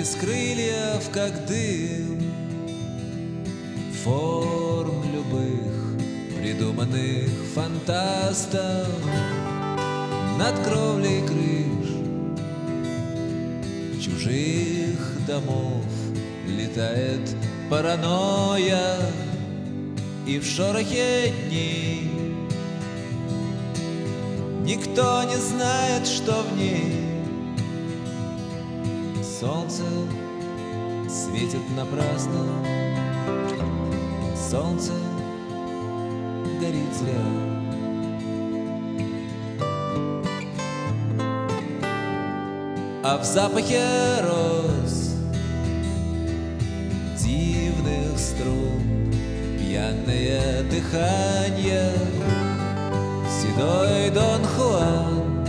без крыльев, как дым, форм любых, придуманных фантастов, над кровлей крыш чужих домов летает паранойя, и в шорохе дней никто не знает, что в ней. Солнце светит напрасно, солнце горит зря. А в запахе роз, дивных струн, пьяное дыхание, седой Дон Хуан,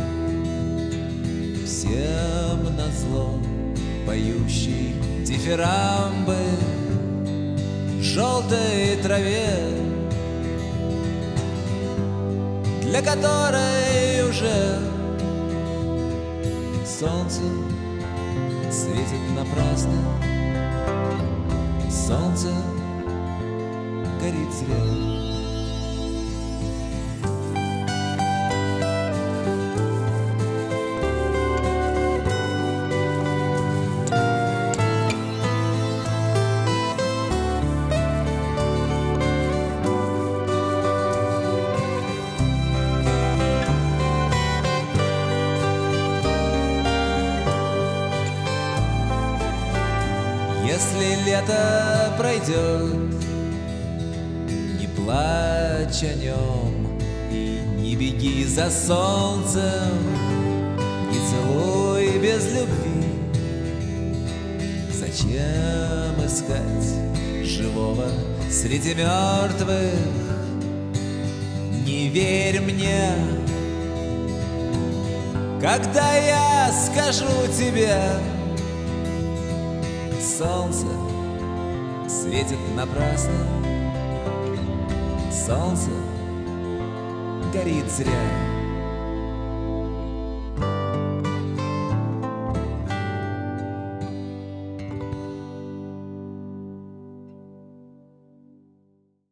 всем назло поющий дифирамбы желтой траве, для которой уже солнце светит напрасно, солнце горит зря. Если лето пройдет, не плачь о нем и не беги за солнцем, не целуй без любви. Зачем искать живого среди мертвых? Не верь мне, когда я скажу тебе: солнце светит напрасно, солнце горит зря.